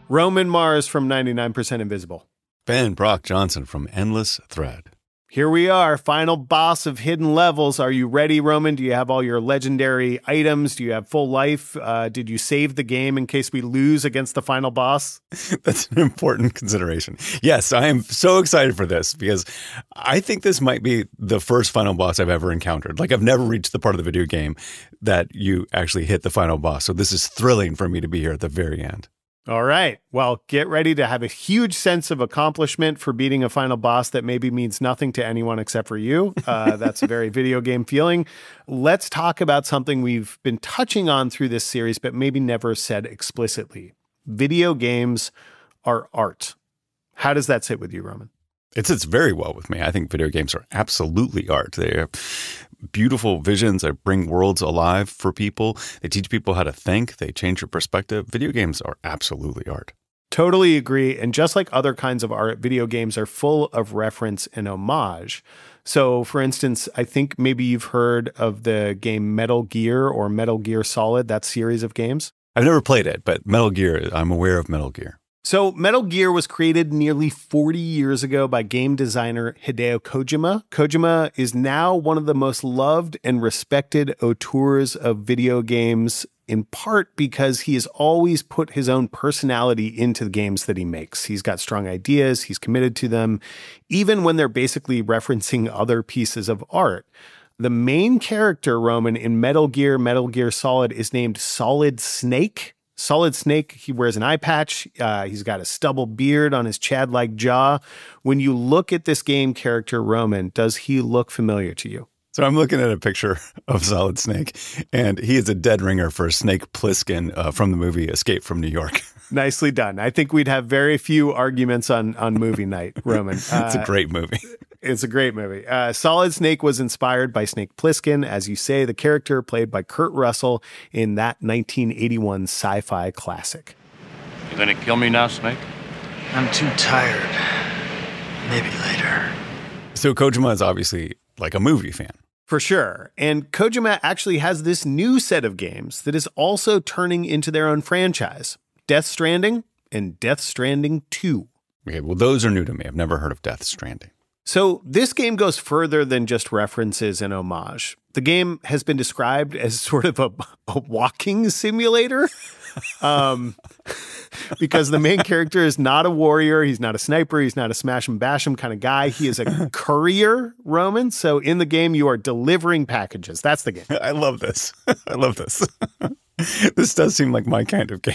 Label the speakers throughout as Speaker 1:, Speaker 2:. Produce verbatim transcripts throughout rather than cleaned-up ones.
Speaker 1: Roman Mars from ninety-nine percent Invisible.
Speaker 2: Ben Brock Johnson from Endless Thread.
Speaker 1: Here we are, final boss of Hidden Levels. Are you ready, Roman? Do you have all your legendary items? Do you have full life? Uh, did you save the game in case we lose against the final boss?
Speaker 2: That's an important consideration. Yes, I am so excited for this because I think this might be the first final boss I've ever encountered. Like, I've never reached the part of the video game that you actually hit the final boss. So this is thrilling for me to be here at the very end.
Speaker 1: All right. Well, get ready to have a huge sense of accomplishment for beating a final boss that maybe means nothing to anyone except for you. Uh, that's a very video game feeling. Let's talk about something we've been touching on through this series, but maybe never said explicitly. Video games are art. How does that sit with you, Roman?
Speaker 2: It sits very well with me. I think video games are absolutely art. They are beautiful visions that bring worlds alive for people. They teach people how to think. They change your perspective. Video games are absolutely art.
Speaker 1: Totally agree. And just like other kinds of art, video games are full of reference and homage. So, for instance, I think maybe you've heard of the game Metal Gear or Metal Gear Solid, that series of games.
Speaker 2: I've never played it, but Metal Gear, I'm aware of Metal Gear.
Speaker 1: So Metal Gear was created nearly forty years ago by game designer Hideo Kojima. Kojima is now one of the most loved and respected auteurs of video games, in part because he has always put his own personality into the games that he makes. He's got strong ideas, he's committed to them, even when they're basically referencing other pieces of art. The main character, Roman, in Metal Gear, Metal Gear Solid is named Solid Snake. Solid Snake, he wears an eye patch. Uh, he's got a stubble beard on his Chad-like jaw. When you look at this game character, Roman, does he look familiar to you?
Speaker 2: So I'm looking at a picture of Solid Snake, and he is a dead ringer for Snake Plissken uh, from the movie Escape from New York.
Speaker 1: Nicely done. I think we'd have very few arguments on, on movie night, Roman. Uh,
Speaker 2: it's a great movie.
Speaker 1: It's a great movie. Uh, Solid Snake was inspired by Snake Plissken, as you say, the character played by Kurt Russell in that nineteen eighty-one sci-fi classic.
Speaker 3: You gonna kill me now, Snake?
Speaker 4: I'm too tired. Maybe later.
Speaker 2: So Kojima is obviously like a movie fan.
Speaker 1: For sure. And Kojima actually has this new set of games that is also turning into their own franchise. Death Stranding and Death Stranding two.
Speaker 2: Okay, well, those are new to me. I've never heard of Death Stranding.
Speaker 1: So this game goes further than just references and homage. The game has been described as sort of a, a walking simulator. um, because the main character is not a warrior. He's not a sniper. He's not a smash and bash 'em kind of guy. He is a courier, Roman. So in the game, you are delivering packages. That's the game.
Speaker 2: I love this. I love this. This does seem like my kind of game.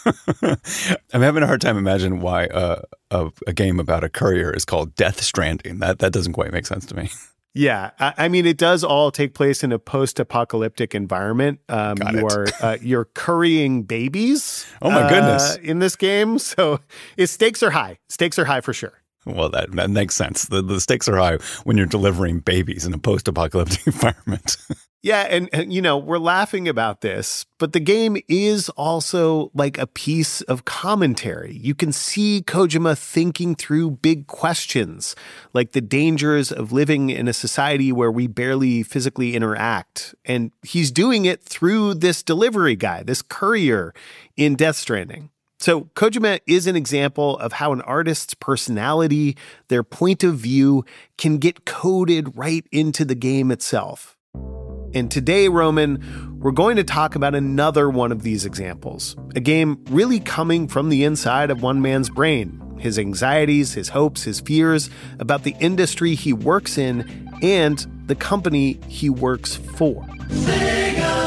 Speaker 2: I'm having a hard time imagining why uh, a, a game about a courier is called Death Stranding. That that doesn't quite make sense to me.
Speaker 1: Yeah, I, I mean, it does all take place in a post-apocalyptic environment. Um,
Speaker 2: Got
Speaker 1: you
Speaker 2: it.
Speaker 1: are uh, you're currying babies.
Speaker 2: Oh my
Speaker 1: uh,
Speaker 2: goodness!
Speaker 1: In this game, so its stakes are high. Stakes are high for sure.
Speaker 2: Well, that, that makes sense. The, the stakes are high when you're delivering babies in a post-apocalyptic environment.
Speaker 1: Yeah, and, and, you know, we're laughing about this, but the game is also like a piece of commentary. You can see Kojima thinking through big questions, like the dangers of living in a society where we barely physically interact. And he's doing it through this delivery guy, this courier in Death Stranding. So Kojima is an example of how an artist's personality, their point of view, can get coded right into the game itself. And today, Roman, we're going to talk about another one of these examples, a game really coming from the inside of one man's brain, his anxieties, his hopes, his fears about the industry he works in and the company he works for. Sega!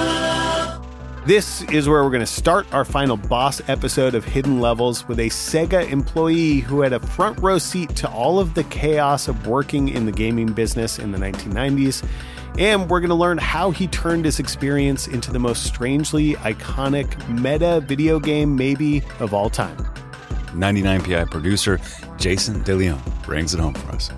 Speaker 1: This is where we're going to start our final boss episode of Hidden Levels with a Sega employee who had a front row seat to all of the chaos of working in the gaming business in the nineteen nineties. And we're going to learn how he turned his experience into the most strangely iconic meta video game maybe of all time.
Speaker 2: ninety-nine P I producer Jason DeLeon brings it home for us.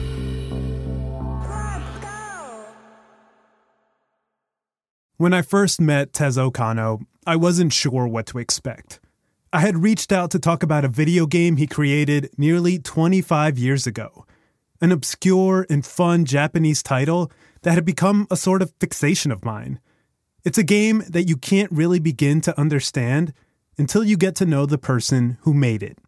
Speaker 5: When I first met Tezuo Kano, I wasn't sure what to expect. I had reached out to talk about a video game he created nearly twenty-five years ago, an obscure and fun Japanese title that had become a sort of fixation of mine. It's a game that you can't really begin to understand until you get to know the person who made it.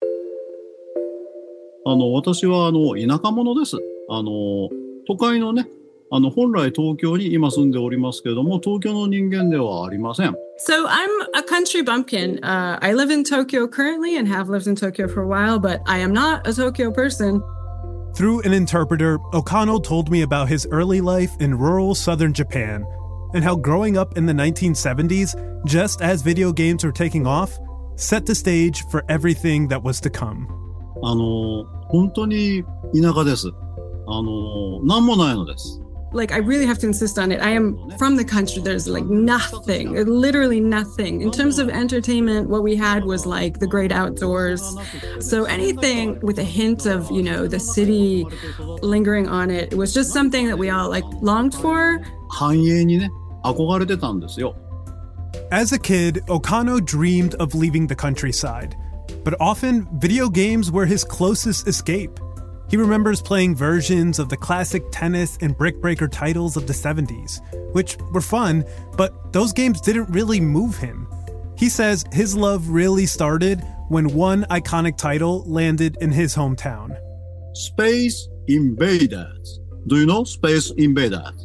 Speaker 6: あの、私は、あの、田舎者です。あの、都会のね、あの、本来東京に今住んでおりますけれども、東京の人間ではありません。
Speaker 7: So I'm a country bumpkin. Uh, I live in Tokyo currently and have lived in Tokyo for a while, but I am not a Tokyo person.
Speaker 5: Through an interpreter, Okano told me about his early life in rural southern Japan and how growing up in the nineteen seventies, just as video games were taking off, set the stage for everything that was to come.
Speaker 6: あの、本当に田舎です。あの、なんもないのです。
Speaker 7: Like, I really have to insist on it. I am from the country. There's like nothing, literally nothing. In terms of entertainment, what we had was like the great outdoors. So anything with a hint of, you know, the city lingering on it, it was just something that we all like longed for.
Speaker 6: 繁栄にね、憧れてたんですよ。
Speaker 5: As a kid, Okano dreamed of leaving the countryside. But often, video games were his closest escape. He remembers playing versions of the classic tennis and brick breaker titles of the seventies, which were fun, but those games didn't really move him. He says his love really started when one iconic title landed in his hometown.
Speaker 6: Space Invaders. Do you know Space Invaders?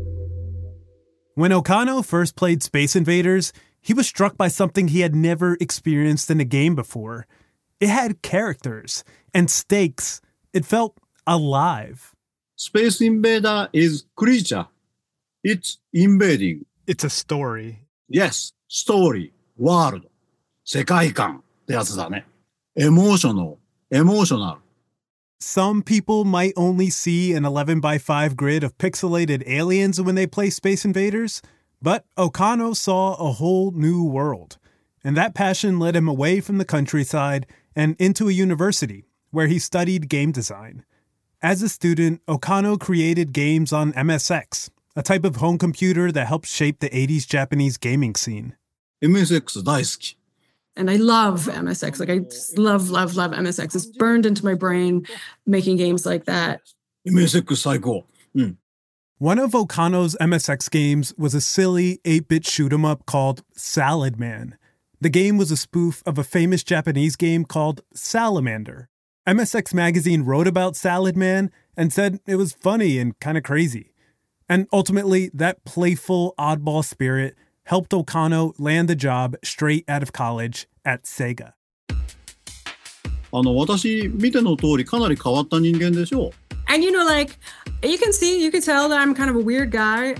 Speaker 5: When Okano first played Space Invaders, he was struck by something he had never experienced in a game before. It had characters and stakes. It felt alive.
Speaker 6: Space Invader is creature. It's invading.
Speaker 5: It's a story.
Speaker 6: Yes, story, world. 世界観ってやつだね。Emotional, emotional.
Speaker 5: Some people might only see an eleven by five grid of pixelated aliens when they play Space Invaders, but Okano saw a whole new world. And that passion led him away from the countryside and into a university, where he studied game design. As a student, Okano created games on M S X, a type of home computer that helped shape the eighties Japanese gaming scene.
Speaker 6: エムエスエックス 大好き。
Speaker 7: And I love M S X. Like, I just love, love, love M S X. It's burned into my brain making games like that.
Speaker 6: エムエスエックス 最高。うん。
Speaker 5: One of Okano's M S X games was a silly eight-bit shoot-'em-up called Salad Man. The game was a spoof of a famous Japanese game called Salamander. M S X Magazine wrote about Salad Man and said it was funny and kind of crazy. And ultimately, that playful, oddball spirit helped Okano land a job straight out of college at Sega.
Speaker 6: あの、私、見ての通りかなり変わった人間でしょう。
Speaker 7: And you know, like, you can see, you can tell that I'm kind of a weird guy.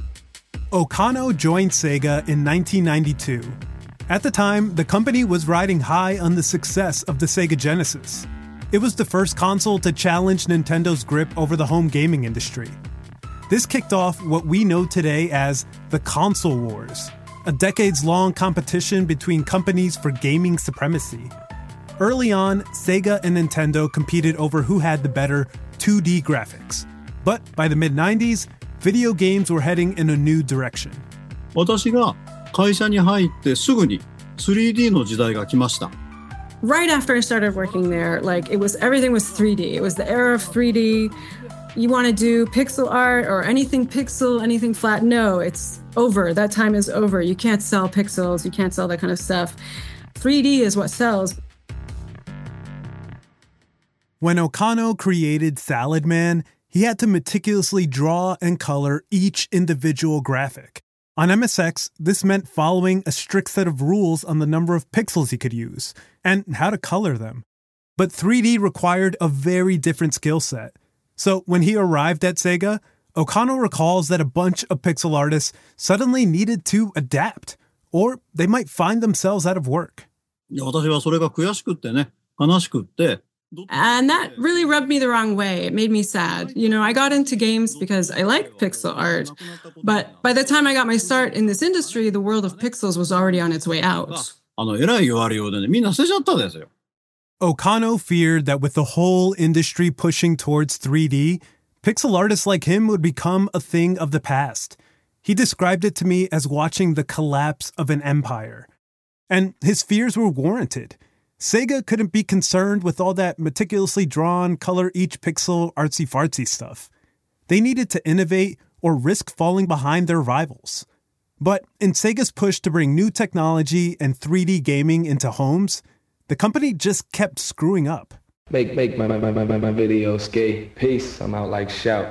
Speaker 5: Okano joined Sega in nineteen ninety-two. At the time, the company was riding high on the success of the Sega Genesis. It was the first console to challenge Nintendo's grip over the home gaming industry. This kicked off what we know today as the Console Wars, a decades-long competition between companies for gaming supremacy. Early on, Sega and Nintendo competed over who had the better two D graphics. But by the mid-nineties, video games were heading in a new direction.
Speaker 6: 私が会社に入ってすぐに スリーディー の時代が来ました。
Speaker 7: Right after I started working there, like, it was, everything was three D. It was the era of three D. You want to do pixel art or anything pixel, anything flat? No, it's over. That time is over. You can't sell pixels. You can't sell that kind of stuff. three D is what sells.
Speaker 5: When Okano created Salad Man, he had to meticulously draw and color each individual graphic. On M S X, this meant following a strict set of rules on the number of pixels he could use and how to color them. But three D required a very different skill set. So when he arrived at Sega, Okano recalls that a bunch of pixel artists suddenly needed to adapt, or they might find themselves out of work.
Speaker 6: 私はそれが悔しくってね、悲しくって。
Speaker 7: And that really rubbed me the wrong way. It made me sad. You know, I got into games because I liked pixel art. But by the time I got my start in this industry, the world of pixels was already on its way out.
Speaker 6: あの、偉い言われようでね、みんな捨てちゃったですよ。
Speaker 5: Okano feared that with the whole industry pushing towards three D, pixel artists like him would become a thing of the past. He described it to me as watching the collapse of an empire. And his fears were warranted. Sega couldn't be concerned with all that meticulously drawn, color each pixel, artsy-fartsy stuff. They needed to innovate or risk falling behind their rivals. But in Sega's push to bring new technology and three D gaming into homes, the company just kept screwing up.
Speaker 8: Make make my my my my, my videos gay. Peace. I'm out like shout.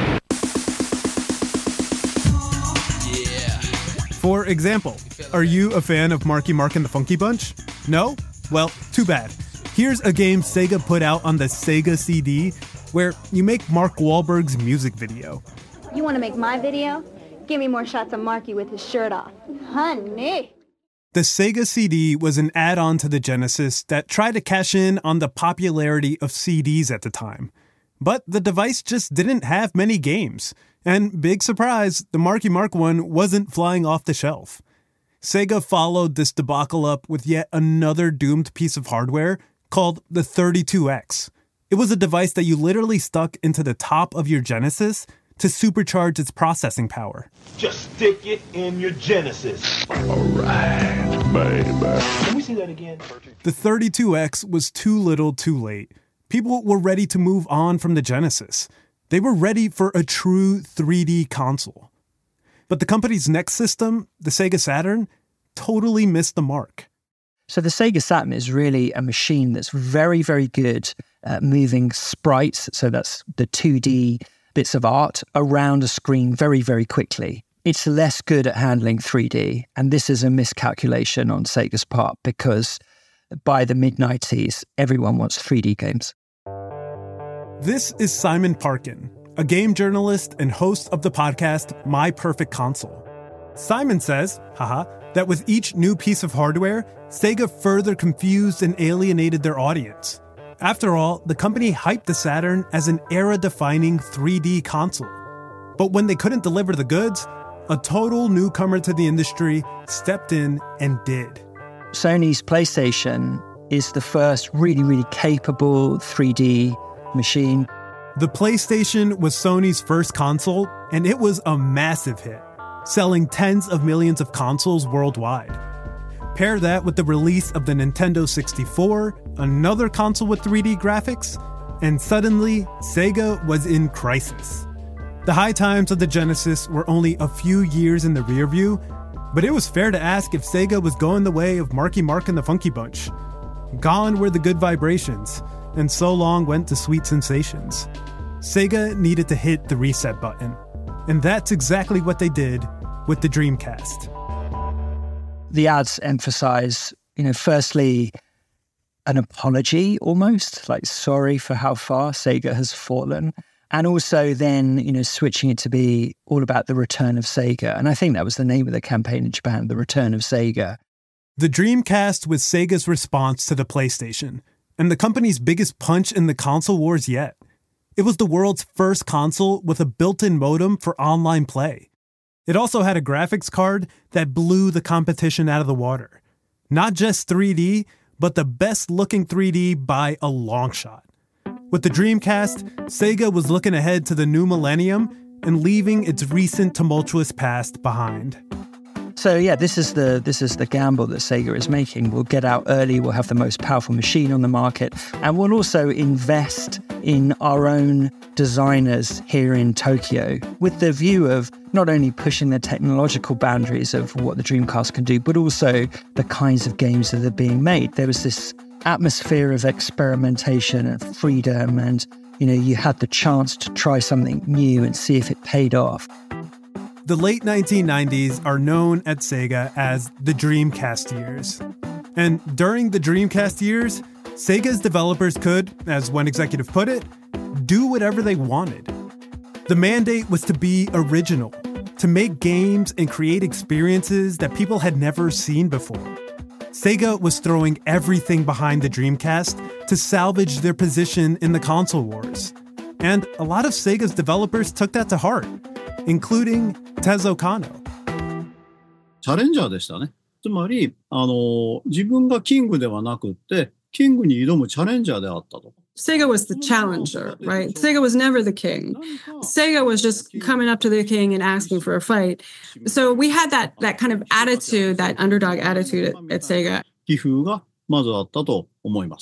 Speaker 5: For example, are you a fan of Marky Mark and the Funky Bunch? No? Well, too bad. Here's a game Sega put out on the Sega C D where you make Mark Wahlberg's music video.
Speaker 9: You want to make my video? Give me more shots of Marky with his shirt off. Honey!
Speaker 5: The Sega C D was an add-on to the Genesis that tried to cash in on the popularity of C Ds at the time. But the device just didn't have many games. And big surprise, the Marky Mark one wasn't flying off the shelf. Sega followed this debacle up with yet another doomed piece of hardware called the thirty-two X. It was a device that you literally stuck into the top of your Genesis to supercharge its processing power.
Speaker 10: Just stick it in your Genesis. All right, baby. Can we see that again?
Speaker 5: The thirty-two X was too little too late. People were ready to move on from the Genesis. They were ready for a true three D console. But the company's next system, the Sega Saturn, totally missed the mark.
Speaker 11: So the Sega Saturn is really a machine that's very, very good at moving sprites, so that's the two D bits of art, around a screen very, very quickly. It's less good at handling three D, and this is a miscalculation on Sega's part because by the mid nineties, everyone wants three D games.
Speaker 5: This is Simon Parkin, a game journalist and host of the podcast My Perfect Console. Simon says, haha, that with each new piece of hardware, Sega further confused and alienated their audience. After all, the company hyped the Saturn as an era-defining three D console. But when they couldn't deliver the goods, a total newcomer to the industry stepped in and did.
Speaker 11: Sony's PlayStation is the first really, really capable three D machine.
Speaker 5: The PlayStation was Sony's first console, and it was a massive hit, selling tens of millions of consoles worldwide. Pair that with the release of the Nintendo sixty-four, another console with three D graphics, and suddenly, Sega was in crisis. The high times of the Genesis were only a few years in the rearview, but it was fair to ask if Sega was going the way of Marky Mark and the Funky Bunch. Gone were the good vibrations, and so long went the sweet sensations. Sega needed to hit the reset button, and that's exactly what they did with the Dreamcast.
Speaker 11: The ads emphasize, you know, firstly, an apology almost, like sorry for how far Sega has fallen, and also then, you know, switching it to be all about the return of Sega. And I think that was the name of the campaign in Japan, The Return of Sega.
Speaker 5: The Dreamcast was Sega's response to the PlayStation, and the company's biggest punch in the console wars yet. It was the world's first console with a built-in modem for online play. It also had a graphics card that blew the competition out of the water. Not just three D, but the best-looking three D by a long shot. With the Dreamcast, Sega was looking ahead to the new millennium and leaving its recent tumultuous past behind.
Speaker 11: So yeah, this is the this is the gamble that Sega is making. We'll get out early, we'll have the most powerful machine on the market, and we'll also invest in our own designers here in Tokyo with the view of not only pushing the technological boundaries of what the Dreamcast can do, but also the kinds of games that are being made. There was this atmosphere of experimentation and freedom, and you know, you had the chance to try something new and see if it paid off.
Speaker 5: The late nineteen nineties are known at Sega as the Dreamcast years. And during the Dreamcast years, Sega's developers could, as one executive put it, do whatever they wanted. The mandate was to be original, to make games and create experiences that people had never seen before. Sega was throwing everything behind the Dreamcast to salvage their position in the console wars. And a lot of Sega's developers took that to heart, including Tezuo Kano.
Speaker 6: チャレンジャーでしたね。つまり、あの、自分がキングではなくって、キングに挑むチャレンジャーであったと。
Speaker 7: Sega was the challenger, right? Sega was never the king. Sega was just coming up to the king and asking for a fight. So we had that that kind of attitude, that underdog attitude at, at Sega.
Speaker 6: 気風がまずあったと思います。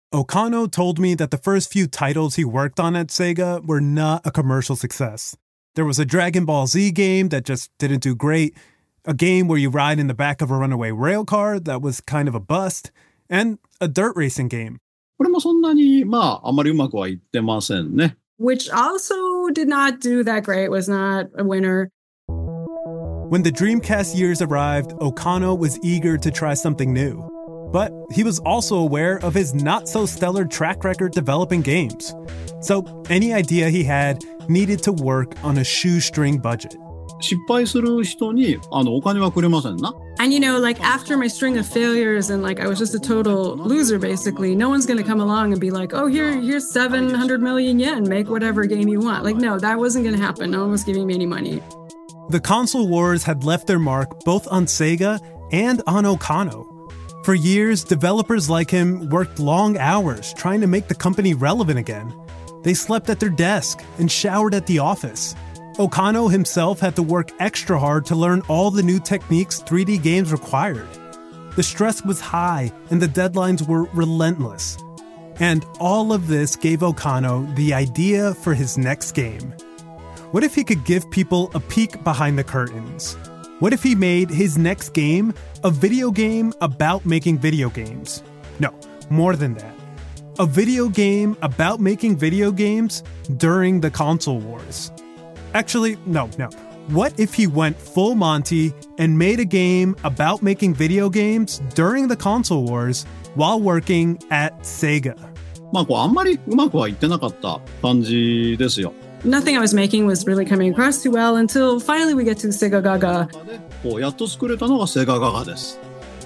Speaker 5: Okano told me that the first few titles he worked on at Sega were not a commercial success. There was a Dragon Ball Z game that just didn't do great, a game where you ride in the back of a runaway rail car that was kind of a bust, and a dirt racing game.
Speaker 6: これもそんなに、まあ、あまりうまくはいってませんね。
Speaker 7: Which also did not do that great, was not a winner.
Speaker 5: When the Dreamcast years arrived, Okano was eager to try something new. But he was also aware of his not-so-stellar track record developing games. So any idea he had needed to work on a shoestring budget.
Speaker 6: 失敗する人に、あの、お金はくれませんな。
Speaker 7: And you know, like after my string of failures and like I was just a total loser basically, no one's going to come along and be like, oh, here, here's seven hundred million yen, make whatever game you want. Like, no, that wasn't going to happen. No one was giving me any money.
Speaker 5: The console wars had left their mark both on Sega and on Okano. For years, developers like him worked long hours trying to make the company relevant again. They slept at their desk and showered at the office. Okano himself had to work extra hard to learn all the new techniques three D games required. The stress was high and the deadlines were relentless. And all of this gave Okano the idea for his next game. What if he could give people a peek behind the curtains? What if he made his next game a video game about making video games? No, more than that. A video game about making video games during the console wars. Actually, no, no. What if he went full Monty and made a game about making video games during the console wars while working at Sega?
Speaker 6: まあ、こうあんまりうまくはいってなかった感じですよ。
Speaker 7: Nothing I was making was really coming across too well until finally we get to Sega Gaga.
Speaker 6: こうやっと作れたのがセガガガです。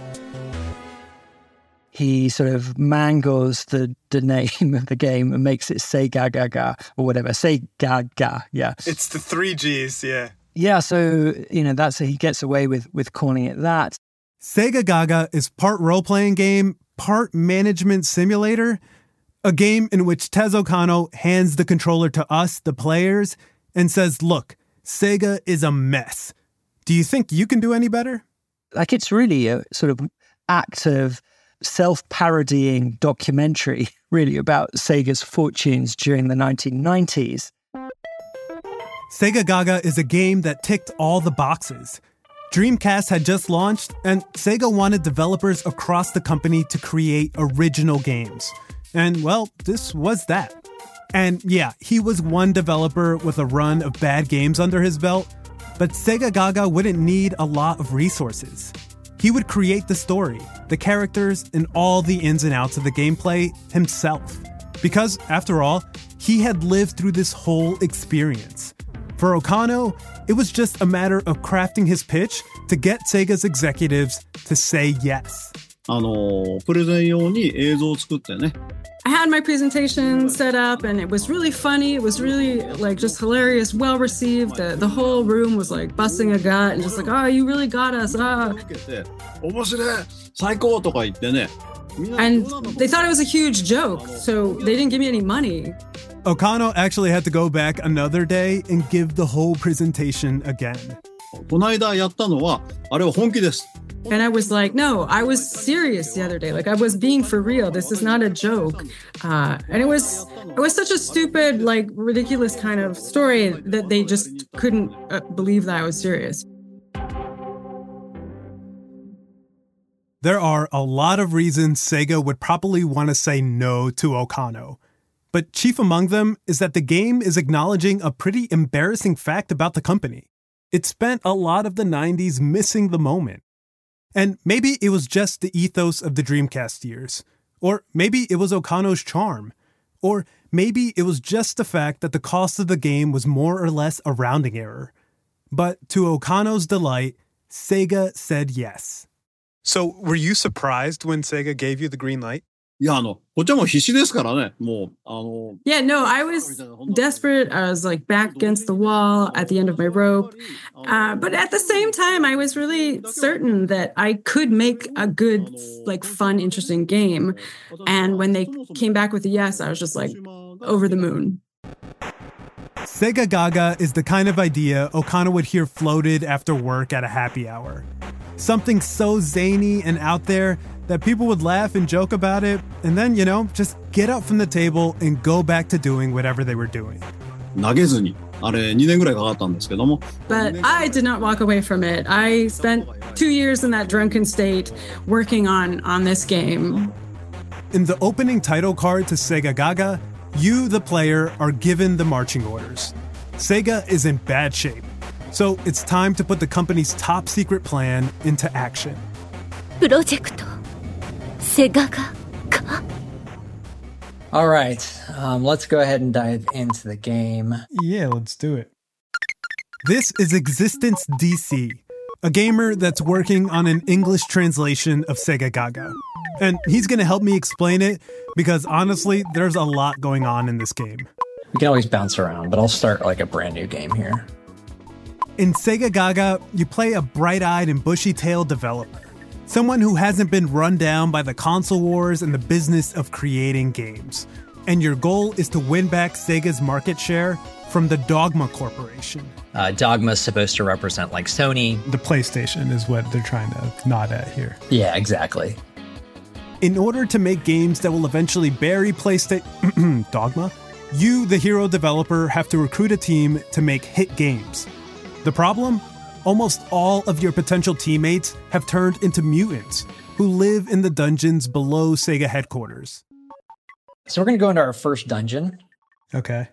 Speaker 11: He sort of mangles the, the name of the game and makes it Sega Gaga or whatever. Sega Gaga, yeah.
Speaker 12: It's the three G's, yeah.
Speaker 11: Yeah, so, you know, that's he gets away with, with calling it that.
Speaker 5: Sega Gaga is part role-playing game, part management simulator, a game in which Tezuo Okano hands the controller to us, the players, and says, look, Sega is a mess. Do you think you can do any better?
Speaker 11: Like, it's really a sort of act of self-parodying documentary, really, about Sega's fortunes during the nineteen nineties.
Speaker 5: Sega Gaga is a game that ticked all the boxes. Dreamcast had just launched, and Sega wanted developers across the company to create original games. And, well, this was that. And yeah, he was one developer with a run of bad games under his belt, but Sega Gaga wouldn't need a lot of resources. He would create the story, the characters, and all the ins and outs of the gameplay himself. Because, after all, he had lived through this whole experience. For Okano, it was just a matter of crafting his pitch to get Sega's executives to say yes.
Speaker 6: あの、プレゼン用に映像を作ってね。
Speaker 7: I had my presentation set up and it was really funny. It was really like just hilarious, well received. The, the whole room was like busting a gut and just like, oh, you really got us. Ah.
Speaker 6: 面白い最高とか言ってね。
Speaker 7: And they thought it was a huge joke, so they didn't give me any money.
Speaker 5: Okano actually had to go back another day and give the whole presentation again.
Speaker 6: この間やったのは、あれは本気です。
Speaker 7: And I was like, no, I was serious the other day. Like I was being for real. This is not a joke. Uh, and it was it was such a stupid, like ridiculous kind of story that they just couldn't uh, believe that I was serious.
Speaker 5: There are a lot of reasons Sega would probably want to say no to Okano. But chief among them is that the game is acknowledging a pretty embarrassing fact about the company. It spent a lot of the nineties missing the moment. And maybe it was just the ethos of the Dreamcast years. Or maybe it was Okano's charm. Or maybe it was just the fact that the cost of the game was more or less a rounding error. But to Okano's delight, Sega said yes.
Speaker 12: So were you surprised when Sega gave you the green light?
Speaker 6: いや、あの、こっちはもう必死ですからね。もう、あの。
Speaker 7: Yeah, no, I was desperate. I was like back against the wall at the end of my rope. Uh, but at the same time, I was really certain that I could make a good, like fun, interesting game. And when they came back with a yes, I was just like over the moon.
Speaker 5: Sega Gaga is the kind of idea Okano would hear floated after work at a happy hour. Something so zany and out there that people would laugh and joke about it, and then, you know, just get up from the table and go back to doing whatever they were doing.
Speaker 6: 投げずに、あれにねんぐらいかかったんですけども。
Speaker 7: But I did not walk away from it. I spent two years in that drunken state working on, on this game.
Speaker 5: In the opening title card to Sega Gaga, you, the player, are given the marching orders. Sega is in bad shape, so it's time to put the company's top secret plan into action.
Speaker 13: Project Sega Gaga.
Speaker 14: All right, um, let's go ahead and dive into the game.
Speaker 5: Yeah, let's do it. This is Existence D C, a gamer that's working on an English translation of Sega Gaga. And he's going to help me explain it because honestly, there's a lot going on in this game.
Speaker 14: We can always bounce around, but I'll start like a brand new game here.
Speaker 5: In Sega Gaga, you play a bright-eyed and bushy-tailed developer. Someone who hasn't been run down by the console wars and the business of creating games. And your goal is to win back Sega's market share from the Dogma Corporation.
Speaker 14: Uh, Dogma is supposed to represent like Sony.
Speaker 5: The PlayStation is what they're trying to nod at here.
Speaker 14: Yeah, exactly.
Speaker 5: In order to make games that will eventually bury PlayStation Dogma, you, the hero developer, have to recruit a team to make hit games. The problem? Almost all of your potential teammates have turned into mutants who live in the dungeons below Sega headquarters.
Speaker 14: So we're going to go into our first dungeon.
Speaker 5: Okay.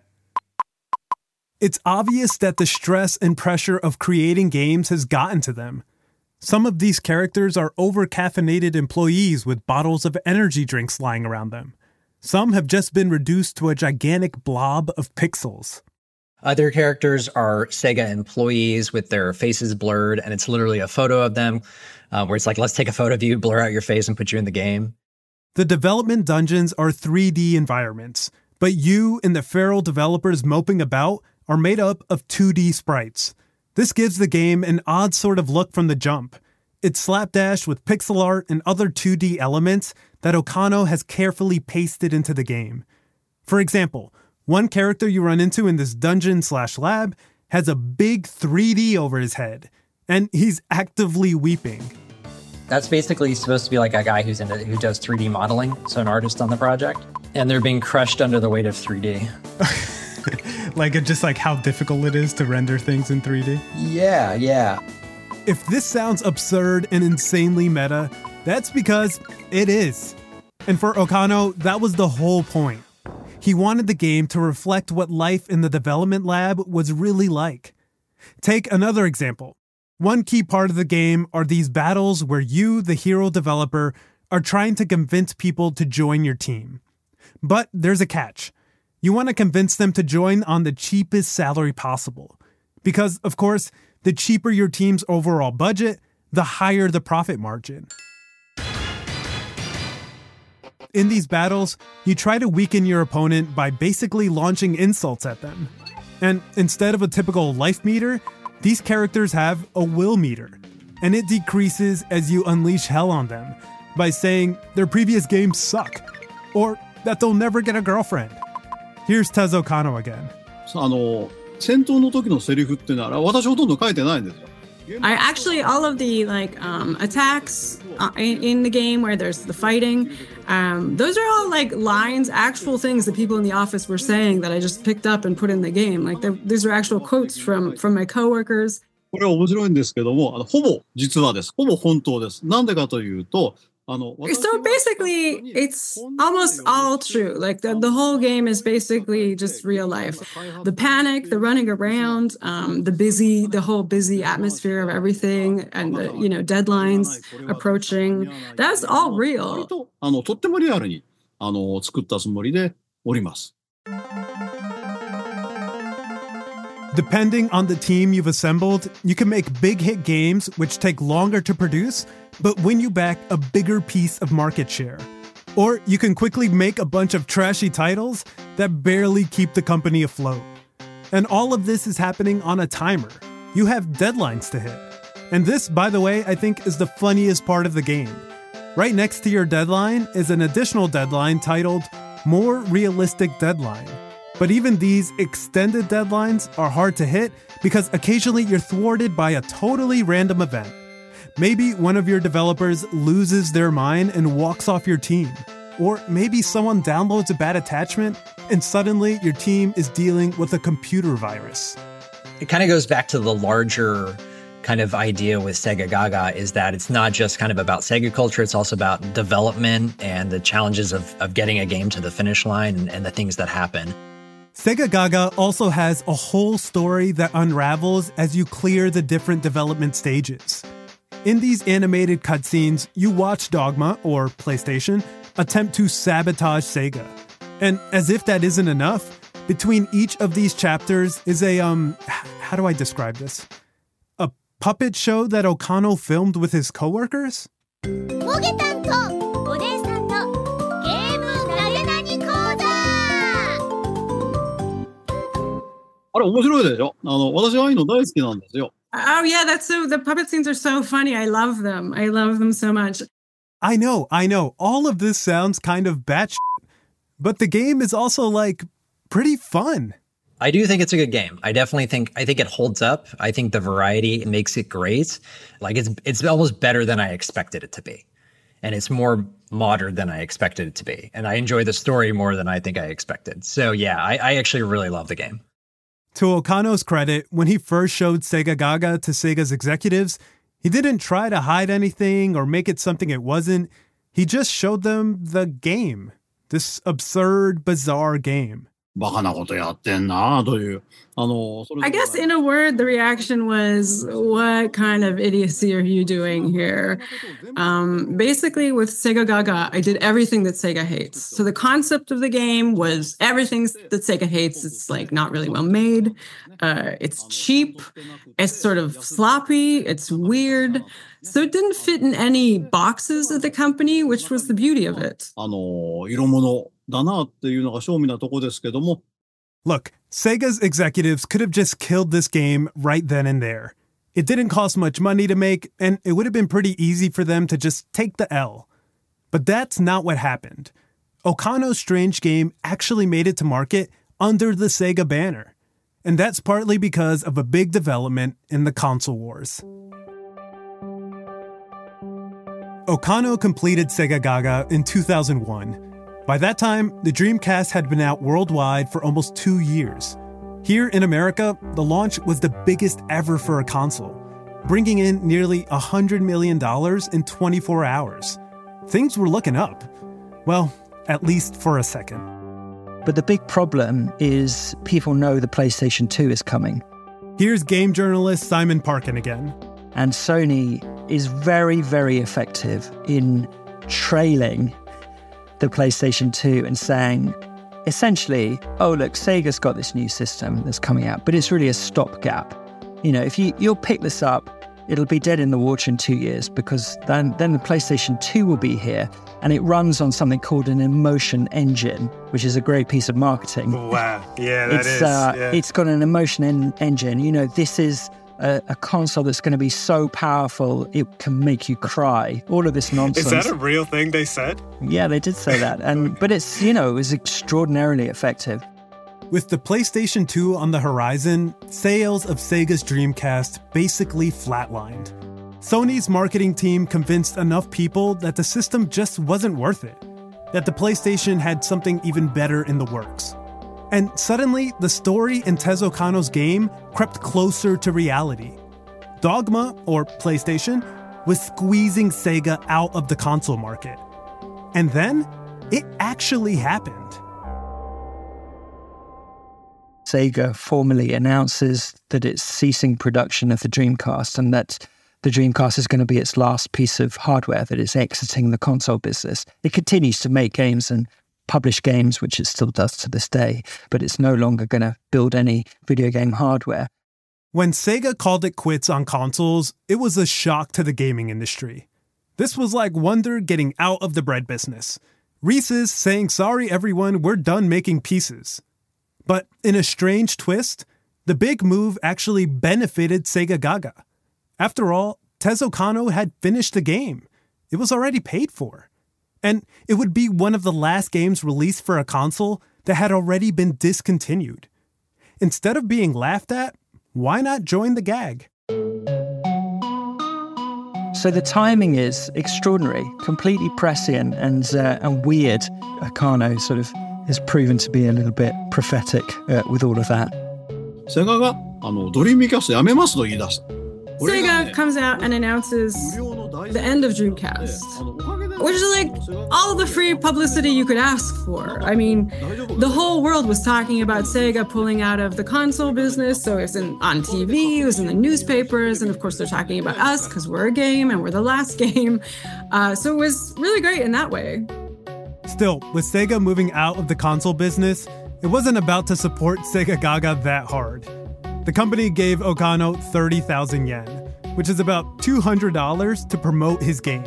Speaker 5: It's obvious that the stress and pressure of creating games has gotten to them. Some of these characters are over-caffeinated employees with bottles of energy drinks lying around them. Some have just been reduced to a gigantic blob of pixels.
Speaker 14: Other characters are Sega employees with their faces blurred, and it's literally a photo of them uh, where it's like, let's take a photo of you, blur out your face, and put you in the game.
Speaker 5: The development dungeons are three D environments, but you and the feral developers moping about are made up of two D sprites. This gives the game an odd sort of look from the jump. It's slapdash with pixel art and other two D elements that Okano has carefully pasted into the game. For example, one character you run into in this dungeon slash lab has a big three D over his head, and he's actively weeping.
Speaker 14: That's basically supposed to be like a guy who's into who does three D modeling, so an artist on the project, and they're being crushed under the weight of three D.
Speaker 5: Like just like how difficult it is to render things in three D?
Speaker 14: Yeah, yeah.
Speaker 5: If this sounds absurd and insanely meta, that's because it is. And for Okano, that was the whole point. He wanted the game to reflect what life in the development lab was really like. Take another example. One key part of the game are these battles where you, the hero developer, are trying to convince people to join your team. But there's a catch. You want to convince them to join on the cheapest salary possible. Because, of course, the cheaper your team's overall budget, the higher the profit margin. In these battles, you try to weaken your opponent by basically launching insults at them. And instead of a typical life meter, these characters have a will meter, and it decreases as you unleash hell on them by saying their previous games suck, or that they'll never get a girlfriend. Here's Tezuo Kano again.
Speaker 6: あの戦闘の時のセリフってのは私ほとんど書いてないんですよ。
Speaker 7: I actually, all of the like um, attacks uh, in, in the game where there's the fighting, um, those are all like lines, actual things that people in the office were saying that I just picked up and put in the game. Like these are actual quotes from from my coworkers.
Speaker 6: これは面白いんですけども、あのほぼ実話です。ほぼ本当です。なんでかというと、あの
Speaker 7: So basically, it's almost all true. Like the, the whole game is basically just real life. The panic, the running around, um, the busy, the whole busy atmosphere of everything, and the, you know, deadlines approaching. That's all real.
Speaker 6: あのとってもリアルにあの作ったつもりでおります。
Speaker 5: Depending on the team you've assembled, you can make big hit games which take longer to produce, but win you back a bigger piece of market share. Or you can quickly make a bunch of trashy titles that barely keep the company afloat. And all of this is happening on a timer. You have deadlines to hit. And this, by the way, I think is the funniest part of the game. Right next to your deadline is an additional deadline titled More Realistic Deadline. But even these extended deadlines are hard to hit because occasionally you're thwarted by a totally random event. Maybe one of your developers loses their mind and walks off your team. Or maybe someone downloads a bad attachment and suddenly your team is dealing with a computer virus.
Speaker 14: It kind of goes back to the larger kind of idea with Sega Gaga, is that it's not just kind of about Sega culture, it's also about development and the challenges of, of getting a game to the finish line and, and the things that happen.
Speaker 5: Sega Gaga also has a whole story that unravels as you clear the different development stages. In these animated cutscenes, you watch Dogma, or PlayStation, attempt to sabotage Sega. And as if that isn't enough, between each of these chapters is a, um, how do I describe this? A puppet show that Okano filmed with his coworkers?
Speaker 6: あれ面白いでしょ？あの、私はああいうの大好きなんですよ。
Speaker 7: Oh yeah, that's so, the puppet scenes are so funny. I love them. I love them so much.
Speaker 5: I know, I know. All of this sounds kind of batshit, but the game is also like pretty fun.
Speaker 14: I do think it's a good game. I definitely think I think it holds up. I think the variety makes it great. Like it's it's almost better than I expected it to be. And it's more modern than I expected it to be. And I enjoy the story more than I think I expected. So yeah, I, I actually really love the game.
Speaker 5: To Okano's credit, when he first showed Sega Gaga to Sega's executives, he didn't try to hide anything or make it something it wasn't. He just showed them the game. This absurd, bizarre game.
Speaker 6: バカなことやってんなという。あの、それ
Speaker 7: I guess in a word, the reaction was, what kind of idiocy are you doing here? Um, basically, with Sega Gaga, I did everything that Sega hates. So the concept of the game was everything that Sega hates. It's like not really well made. Uh, it's cheap. It's sort of sloppy. It's weird. So it didn't fit in any boxes at the company, which was the beauty of it.
Speaker 6: あの、色物だなっていうのが正味なとこですけども。
Speaker 5: Look, Sega's executives could have just killed this game right then and there. It didn't cost much money to make, and it would have been pretty easy for them to just take the L. But that's not what happened. Okano's Strange Game actually made it to market under the Sega banner. And that's partly because of a big development in the console wars. Okano completed Sega Gaga in two thousand one. By that time, the Dreamcast had been out worldwide for almost two years. Here in America, the launch was the biggest ever for a console, bringing in nearly one hundred million dollars in twenty-four hours. Things were looking up. Well, at least for a second.
Speaker 11: But the big problem is people know the PlayStation two is coming.
Speaker 5: Here's game journalist Simon Parkin again.
Speaker 11: And Sony is very, very effective in trailing the PlayStation two and saying, essentially, oh, look, Sega's got this new system that's coming out, but it's really a stopgap. You know, if you, you'll pick this up, it'll be dead in the water in two years because then, then the PlayStation two will be here and it runs on something called an emotion engine, which is a great piece of marketing.
Speaker 12: Wow. Yeah, that
Speaker 11: it's,
Speaker 12: is.
Speaker 11: Uh,
Speaker 12: yeah.
Speaker 11: It's got an emotion en- engine. You know, this is a, a console that's going to be so powerful, it can make you cry. All of this nonsense.
Speaker 12: Is that a real thing they said?
Speaker 11: Yeah, they did say that. And But it's, you know, it was extraordinarily effective.
Speaker 5: With the PlayStation two on the horizon, sales of Sega's Dreamcast basically flatlined. Sony's marketing team convinced enough people that the system just wasn't worth it, that the PlayStation had something even better in the works. And suddenly, the story in Tezuo Kano's game crept closer to reality. Dogma, or PlayStation, was squeezing Sega out of the console market. And then, it actually happened.
Speaker 11: Sega formally announces that it's ceasing production of the Dreamcast and that the Dreamcast is going to be its last piece of hardware, that it's exiting the console business. It continues to make games and publish games, which it still does to this day, but it's no longer going to build any video game hardware.
Speaker 5: When Sega called it quits on consoles, it was a shock to the gaming industry. This was like Wonder getting out of the bread business. Reese's saying, sorry everyone, we're done making pieces. But in a strange twist, the big move actually benefited Sega Gaga. After all, Tezuo Kano had finished the game. It was already paid for. And it would be one of the last games released for a console that had already been discontinued. Instead of being laughed at, why not join the gag?
Speaker 11: So the timing is extraordinary, completely prescient and uh, and weird. Okano sort of has proven to be a little bit prophetic uh, with all of that.
Speaker 6: セガがあのドリームキャストやめますと言い出した。
Speaker 7: Sega comes out and announces the end of Dreamcast, which is like all the free publicity you could ask for. I mean, the whole world was talking about Sega pulling out of the console business, so it's in on T V, it was in the newspapers, and of course they're talking about us because we're a game and we're the last game. Uh, so it was really great in that way.
Speaker 5: Still, with Sega moving out of the console business, it wasn't about to support Sega Gaga that hard. The company gave Okano thirty thousand yen, which is about two hundred dollars to promote his game.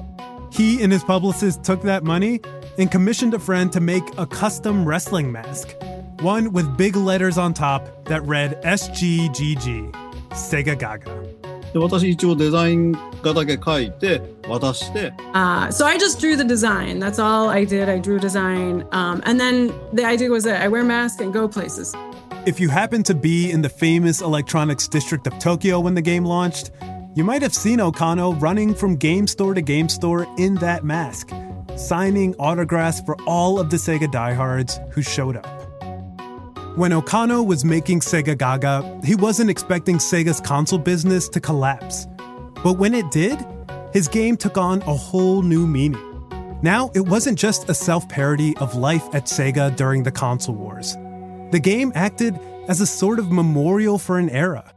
Speaker 5: He and his publicist took that money and commissioned a friend to make a custom wrestling mask, one with big letters on top that read S G G G, Sega Gaga.
Speaker 6: で私一応デザイン画だけ描いて渡して。
Speaker 7: Uh, so I just drew the design. That's all I did. I drew design. Um, and then the idea was that I wear a mask and go places.
Speaker 5: If you happen to be in the famous electronics district of Tokyo when the game launched, you might have seen Okano running from game store to game store in that mask, signing autographs for all of the Sega diehards who showed up. When Okano was making Sega Gaga, he wasn't expecting Sega's console business to collapse. But when it did, his game took on a whole new meaning. Now, it wasn't just a self-parody of life at Sega during the console wars. The game acted as a sort of memorial for an era.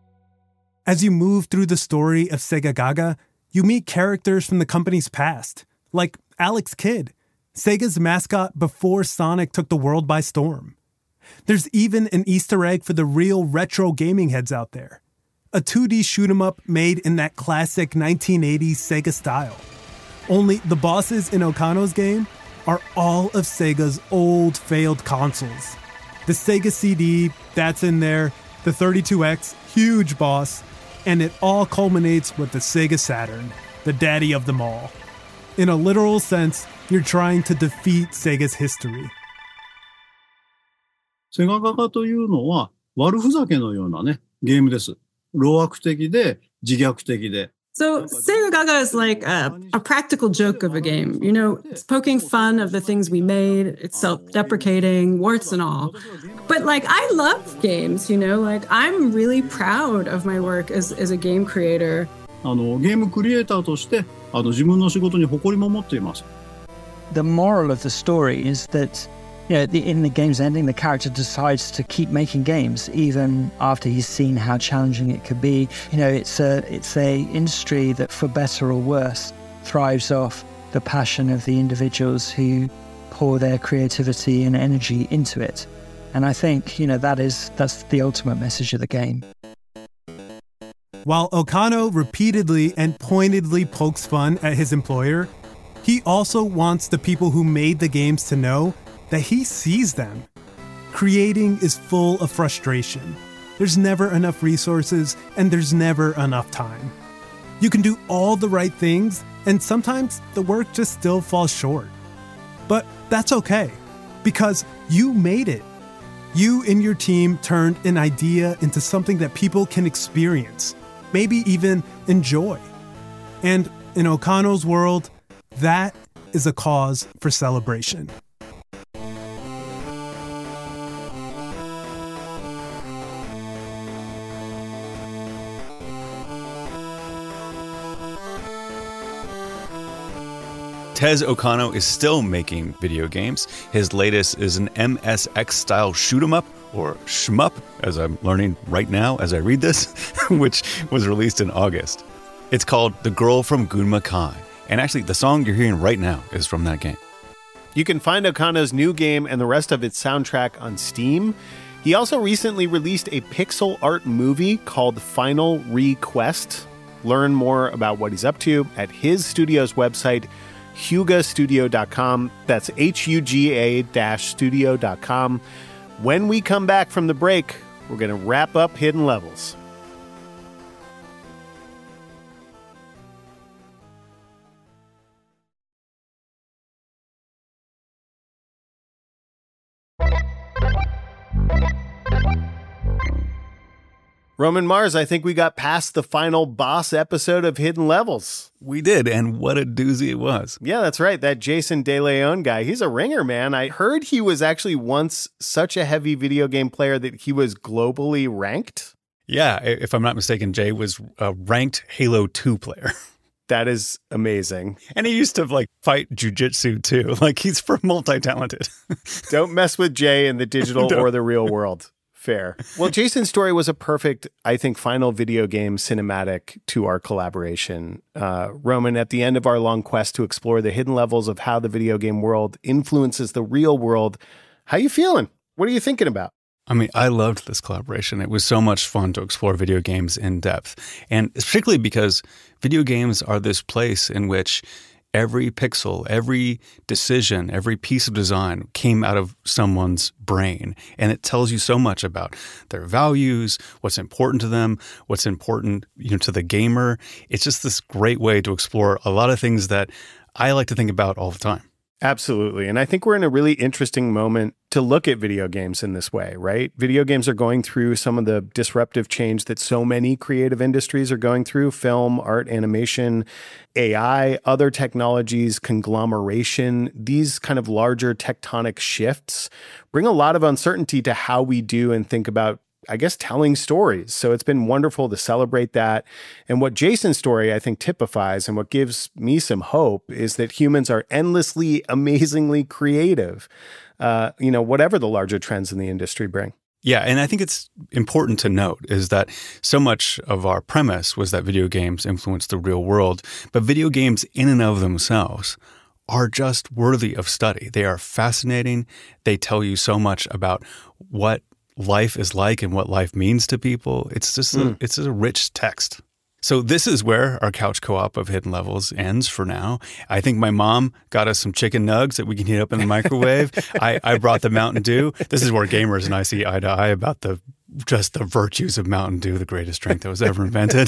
Speaker 5: As you move through the story of Sega Gaga, you meet characters from the company's past, like Alex Kidd, Sega's mascot before Sonic took the world by storm. There's even an Easter egg for the real retro gaming heads out there. A two D shoot-'em-up made in that classic nineteen eighties Sega style. Only the bosses in Okano's game are all of Sega's old failed consoles. The Sega C D, that's in there, the thirty-two X, huge boss, and it all culminates with the Sega Saturn, the daddy of them all. In a literal sense, you're trying to defeat Sega's history.
Speaker 6: セガガガというのは悪ふざけのようなね、ゲームです。老悪的で自虐的で。
Speaker 7: So Sega Gaga is like a, a practical joke of a game. You know, it's poking fun of the things we made. It's self-deprecating, warts and all. But like, I love games, you know, like I'm really proud of my work as, as a game creator.
Speaker 6: あのゲームクリエイターとしてあの自分の仕事に誇りも持っています。
Speaker 11: The moral of the story is that, you know, the, in the game's ending, the character decides to keep making games even after he's seen how challenging it could be. You know, it's a it's a industry that, for better or worse, thrives off the passion of the individuals who pour their creativity and energy into it. And I think, you know, that is that's the ultimate message of the game.
Speaker 5: While Okano repeatedly and pointedly pokes fun at his employer, he also wants the people who made the games to know that he sees them. Creating is full of frustration. There's never enough resources, and there's never enough time. You can do all the right things, and sometimes the work just still falls short. But that's okay, because you made it. You and your team turned an idea into something that people can experience, maybe even enjoy. And in Okano's world, that is a cause for celebration.
Speaker 2: Tez Okano is still making video games. His latest is an M S X-style shoot-'em-up, or shmup, as I'm learning right now as I read this, which was released in August. It's called The Girl from Gunma Kai, and actually the song you're hearing right now is from that game.
Speaker 1: You can find Okano's new game and the rest of its soundtrack on Steam. He also recently released a pixel art movie called Final Request. Learn more about what he's up to at his studio's website, huga studio dot com. That's H U G A studio dot com. When we come back from the break, we're going to wrap up Hidden Levels. Roman Mars, I think we got past the final boss episode of Hidden Levels.
Speaker 2: We did, and what a doozy it was.
Speaker 1: Yeah, that's right. That Jason De Leon guy, he's a ringer, man. I heard he was actually once such a heavy video game player that he was globally ranked.
Speaker 2: Yeah, if I'm not mistaken, Jay was a ranked Halo two player.
Speaker 1: That is amazing.
Speaker 2: And he used to like fight jujitsu too. Like he's for multi-talented.
Speaker 1: Don't mess with Jay in the digital or the real world. Fair. Well, Jason's story was a perfect, I think, final video game cinematic to our collaboration. Uh, Roman, at the end of our long quest to explore the hidden levels of how the video game world influences the real world, how you feeling? What are you thinking about?
Speaker 2: I mean, I loved this collaboration. It was so much fun to explore video games in depth. And particularly because video games are this place in which every pixel, every decision, every piece of design came out of someone's brain. And it tells you so much about their values, what's important to them, what's important, you know, to the gamer. It's just this great way to explore a lot of things that I like to think about all the time.
Speaker 1: Absolutely. And I think we're in a really interesting moment to look at video games in this way, right? Video games are going through some of the disruptive change that so many creative industries are going through: film, art, animation, A I, other technologies, conglomeration. These kind of larger tectonic shifts bring a lot of uncertainty to how we do and think about, I guess, telling stories. So it's been wonderful to celebrate that. And what Jason's story, I think, typifies and what gives me some hope is that humans are endlessly, amazingly creative, uh, you know, whatever the larger trends in the industry bring.
Speaker 2: Yeah, and I think it's important to note is that so much of our premise was that video games influence the real world, but video games in and of themselves are just worthy of study. They are fascinating. They tell you so much about what life is like and what life means to people. It's just mm. a, it's a rich text. So this is where our couch co-op of Hidden Levels ends for now. I think my mom got us some chicken nugs that we can heat up in the microwave. I, I brought the Mountain Dew. This is where gamers and I see eye to eye about the just the virtues of Mountain Dew, the greatest drink that was ever invented.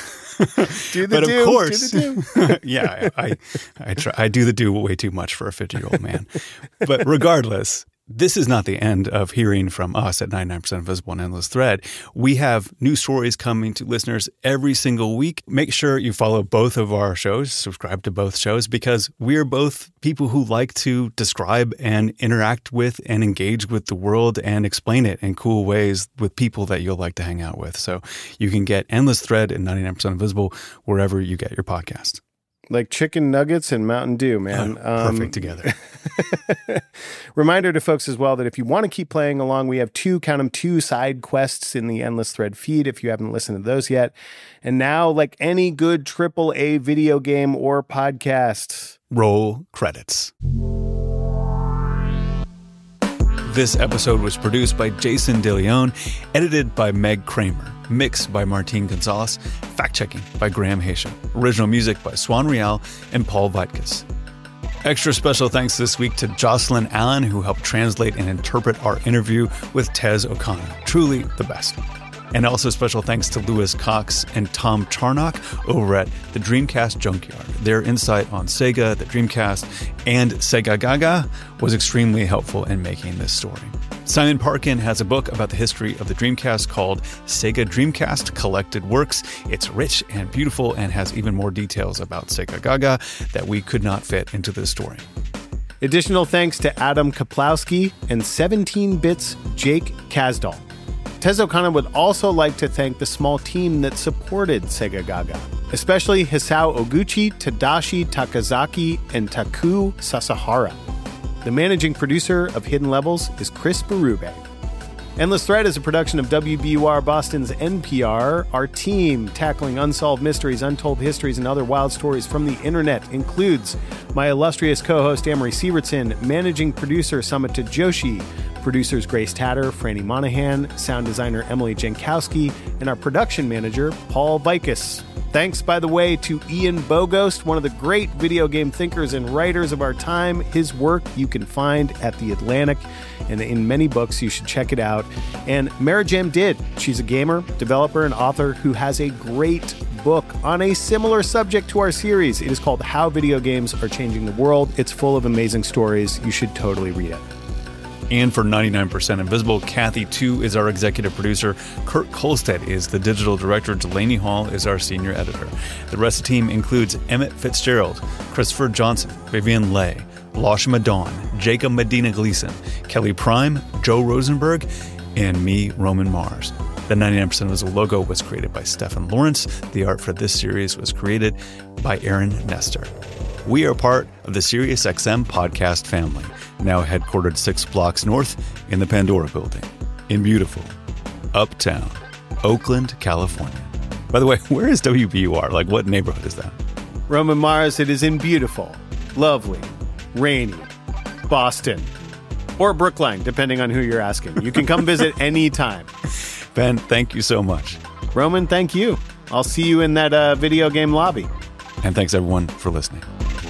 Speaker 1: do the
Speaker 2: but
Speaker 1: do,
Speaker 2: of course,
Speaker 1: do the do.
Speaker 2: yeah, I I, I, try, I do the do way too much for a fifty-year-old man. But regardless, this is not the end of hearing from us at ninety-nine percent Invisible and Endless Thread. We have new stories coming to listeners every single week. Make sure you follow both of our shows, subscribe to both shows, because we're both people who like to describe and interact with and engage with the world and explain it in cool ways with people that you'll like to hang out with. So you can get Endless Thread and ninety-nine percent Invisible wherever you get your podcast.
Speaker 1: Like chicken nuggets and Mountain Dew, man.
Speaker 2: Oh, perfect um, together.
Speaker 1: Reminder to folks as well that if you want to keep playing along, we have two, count them, two side quests in the Endless Thread feed if you haven't listened to those yet. And now, like any good triple A video game or podcast,
Speaker 2: roll credits. This episode was produced by Jason De Leon, edited by Meg Kramer, mixed by Martin Gonzalez, fact-checking by Graham Haitian, original music by Swan Real and Paul Vaitkus. Extra special thanks this week to Jocelyn Allen, who helped translate and interpret our interview with Tez O'Connor. Truly the best. And also special thanks to Lewis Cox and Tom Charnock over at the Dreamcast Junkyard. Their insight on Sega, the Dreamcast, and Sega Gaga was extremely helpful in making this story. Simon Parkin has a book about the history of the Dreamcast called Sega Dreamcast Collected Works. It's rich and beautiful and has even more details about Sega Gaga that we could not fit into this story.
Speaker 1: Additional thanks to Adam Kaplowski and seventeen bits Jake Kasdal. Tez O'Connor would also like to thank the small team that supported Sega Gaga, especially Hisao Oguchi, Tadashi Takazaki, and Taku Sasahara. The managing producer of Hidden Levels is Chris Berube. Endless Thread is a production of W B U R Boston's N P R. Our team tackling unsolved mysteries, untold histories, and other wild stories from the internet includes my illustrious co-host Amory Sievertson, managing producer Samita Joshi, producers Grace Tatter, Franny Monahan, sound designer Emily Jankowski, and our production manager Paul Vaitkus. Thanks, by the way, to Ian Bogost, one of the great video game thinkers and writers of our time. His work you can find at The Atlantic and in many books. You should check it out. And Marijam Did. She's a gamer, developer, and author who has a great book on a similar subject to our series. It is called How Video Games Are Changing the World. It's full of amazing stories. You should totally read it.
Speaker 2: And for ninety-nine percent Invisible, Kathy Tu is our executive producer. Kurt Kolstad is the digital director. Delaney Hall is our senior editor. The rest of the team includes Emmett Fitzgerald, Christopher Johnson, Vivian Leigh, Lashma Dawn, Jacob Medina Gleason, Kelly Prime, Joe Rosenberg, and me, Roman Mars. The ninety-nine percent Invisible logo was created by Stefan Lawrence. The art for this series was created by Aaron Nestor. We are part of the SiriusXM podcast family, now headquartered six blocks north in the Pandora building in beautiful uptown Oakland, California. By the way, where is W B U R? Like, what neighborhood is that?
Speaker 1: Roman Mars, it is in beautiful, lovely, rainy Boston or Brookline, depending on who you're asking. You can come visit anytime.
Speaker 2: Ben, thank you so much.
Speaker 1: Roman, thank you. I'll see you in that uh, video game lobby.
Speaker 2: And thanks, everyone, for listening.